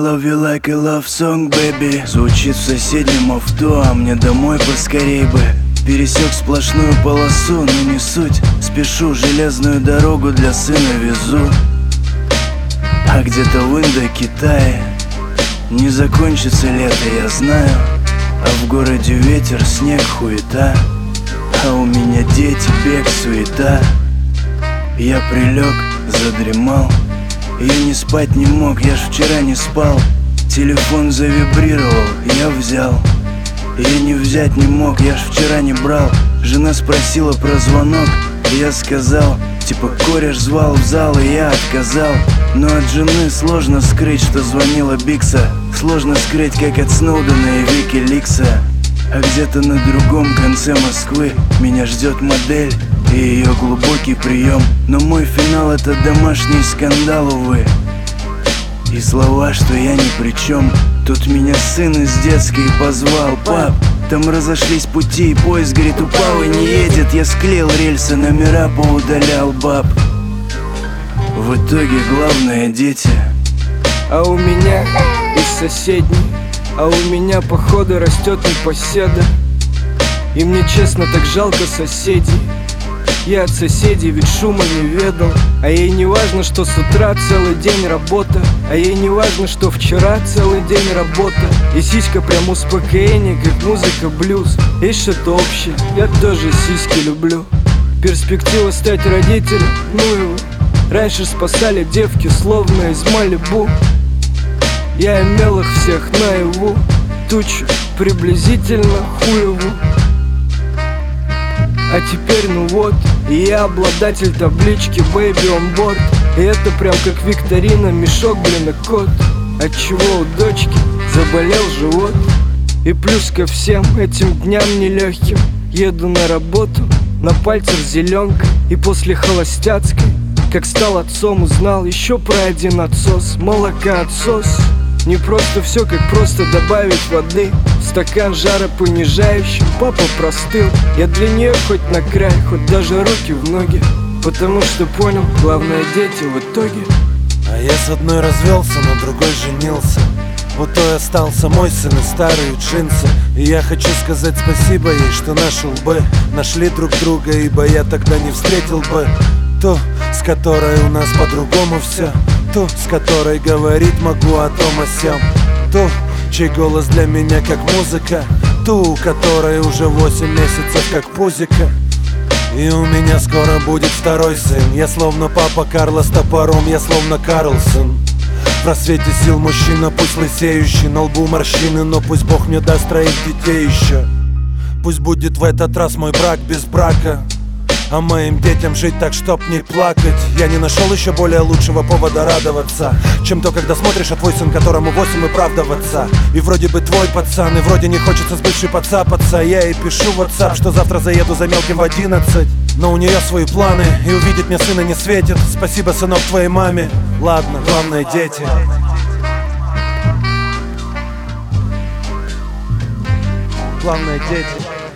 love you like a love song, baby. Звучит в соседнем авто, а мне домой поскорей бы. Пересек сплошную полосу, но не суть. Спешу, железную дорогу для сына везу. А где-то в Индокитае не закончится лето, я знаю. А в городе ветер, снег, хуета. А у меня дети, бег, суета. Я прилег, задремал. Я не спать не мог, я ж вчера не спал. Телефон завибрировал, я взял. Я не взять не мог, я ж вчера не брал. Жена спросила про звонок, я сказал, типа кореш звал в зал, и я отказал. Но от жены сложно скрыть, что звонила Бикса. Сложно скрыть, как от Сноудена и Викиликса. А где-то на другом конце Москвы меня ждет модель и ее глубокий прием. Но мой финал — это домашний скандал, увы. И слова, что я ни при чем. Тут меня сын из детской позвал: пап, там разошлись пути, и поезд, говорит, упал и не едет. Я склеил рельсы, номера поудалял, баб. В итоге главное — дети. А у меня из соседней, а у меня походу растет непоседа. И мне честно так жалко соседей. Я от соседей ведь шума не ведал. А ей не важно, что с утра целый день работа. А ей не важно, что вчера целый день работа. И сиська прям успокоение, как музыка блюз. Есть что-то общее, я тоже сиськи люблю. Перспектива стать родителем, ну его. Раньше спасали девки, словно из Малибу. Я имел их всех наяву. Тучу приблизительно хуеву. А теперь ну вот, и я обладатель таблички Baby on board. И это прям как викторина, мешок, блин, и кот. Отчего у дочки заболел живот. И плюс ко всем этим дням нелегким еду на работу, на пальцах зеленка. И после холостяцкой, как стал отцом, узнал еще про один отсос. Молокоотсос. Не просто все, как просто добавить воды в стакан жаропонижающий. Папа простыл, я для нее хоть на край, хоть даже руки в ноги. Потому что понял, главное дети в итоге. А я с одной развелся, на другой женился. У той остался мой сын и старые джинсы. И я хочу сказать спасибо ей, что наши лбы нашли друг друга, ибо я тогда не встретил бы ту, с которой у нас по-другому все. Ту, с которой говорить могу о том о сём. Ту, чей голос для меня как музыка. Ту, у которой уже 8 месяцев как пузика. И у меня скоро будет второй сын. Я словно папа Карло с топором, я словно Карлсон. В просвете сил мужчина, пусть лысеющий, на лбу морщины, но пусть Бог мне даст 3 детей еще. Пусть будет в этот раз мой брак без брака, а моим детям жить так, чтоб не плакать. Я не нашел еще более лучшего повода радоваться, чем то, когда смотришь, а твой сын, которому 8, и правда в отца. И вроде бы твой пацан, и вроде не хочется с бывшей подцапаться. Я ей пишу в WhatsApp, что завтра заеду за мелким в 11. Но у нее свои планы, и увидеть мне сына не светит. Спасибо, сынок, твоей маме. Ладно, главное дети. Главное дети.